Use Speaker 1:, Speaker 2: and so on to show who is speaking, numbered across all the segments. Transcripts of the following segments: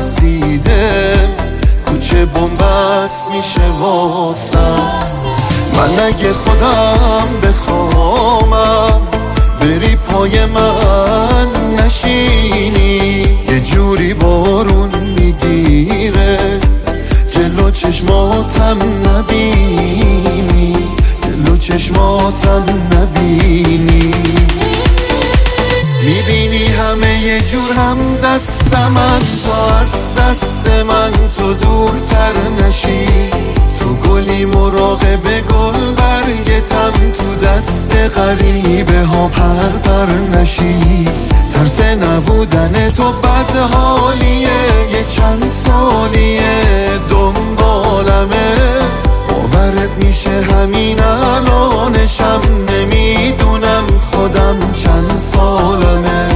Speaker 1: ترسیده کوچه بنبست میشه واسم. من اگه خودم بخوامم بری پای من نشینی، یه جوری بارون میگیره جلو چشماتم نبینی، جلو چشماتم نبینی. میبینی همه یه جور هم دستم از تو، از دست من تو دورتر نشی. تو گلی مراقب گل برگتم، تو دست غریبه ها پر نشی. ترس نبودن تو بد حالیه، یه چند سالیه دنبالمه. باورت میشه همین الانشم نمیدونم خودم چند سالمه.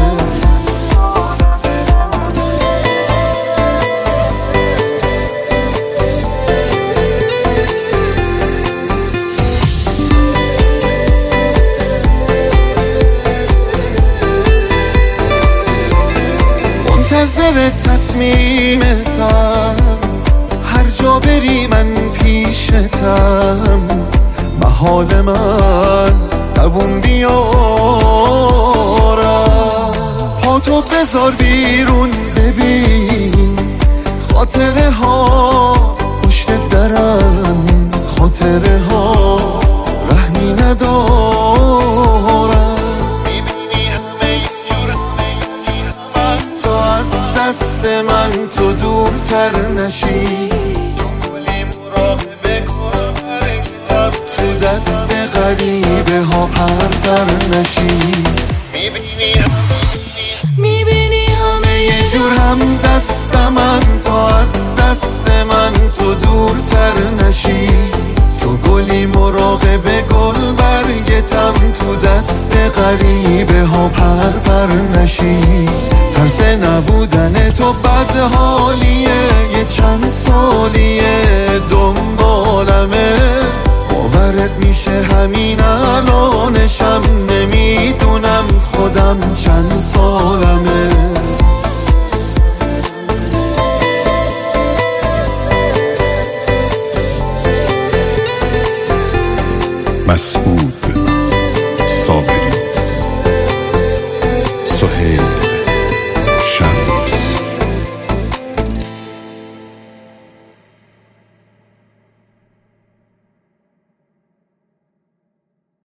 Speaker 1: منتظر تصمیمتم، هر جا بری من پیشتم. محال من دوون بیارم، پاتو بذار بیرون ببین خاطره ها پشت درم، خاطره ها رحمی ندارم. دست من تو دورتر نشی، تو دست غریبه ها پر نشی. میبینی همه یه جور هم دست من، تو از دست من تو دورتر نشی. تو گلی مراقب گل برگتم، تو دست غریبه ها پر نشی. ترس نبودن تو بد حالیه، یه چند سالیه دنبالمه. باورت میشه همین الانشم نمیدونم خودم چند سالمه. مسعود